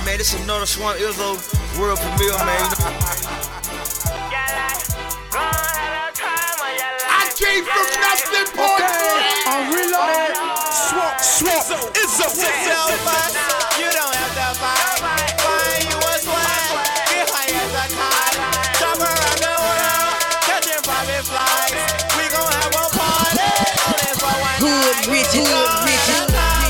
man, this another Swamp Izzo world premiere, man. I came from nothing, boy. I'm reloaded. Swamp Izzo. You don't have to fight. Find you a swag. Get high as a kite. Jump around the world. Catching private flights. We gon' have a party. Only for one night. Hood riches, hood riches.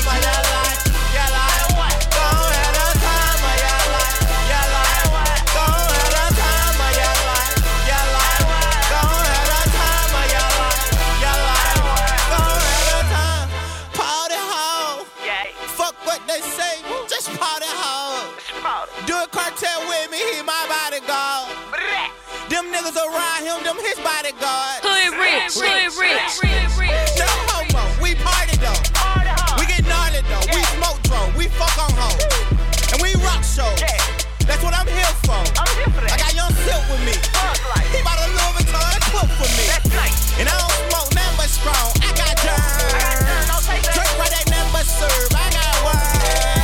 Do a cartel with me, he my bodyguard. Them niggas around him, them his bodyguard. Hood rich. No homo, we party though. We get gnarly though. We smoke dro, we fuck on hoes. And we rock shows. That's what I'm here for. I got Young Silk with me. He bought a Louis Vuitton clip for me. And I don't smoke nothing but strong. I got germs. Drink right, ain't nothing but serve. I got words.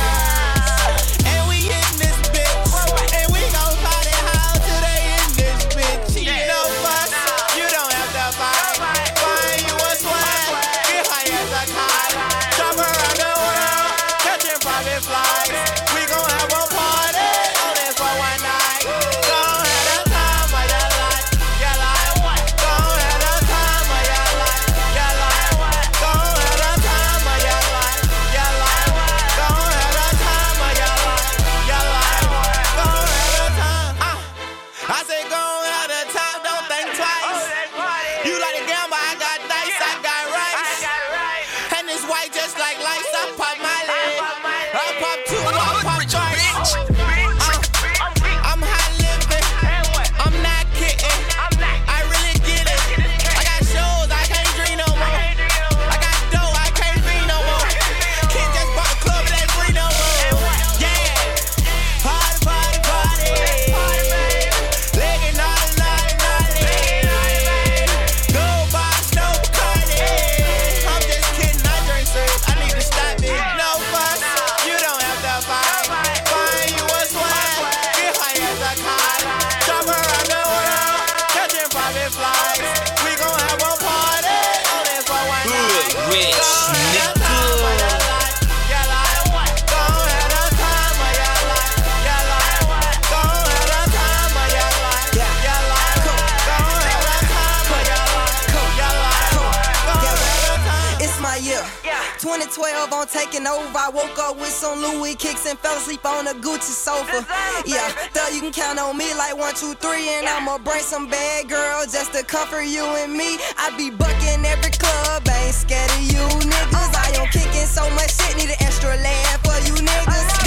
I'm taking over. I woke up with some Louis kicks and fell asleep on a Gucci sofa. Yeah, thought you can count on me like 1, 2, 3, and I'ma bring some bad girls just to comfort you and me. I be bucking every club, I ain't scared of you niggas. I am kicking so much shit, need an extra laugh for you niggas.